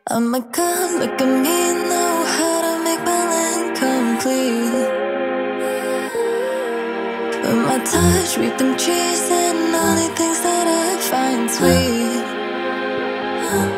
Oh my god, look at me, know how to make my land complete. With my touch, reap them trees and all the things that I find sweet.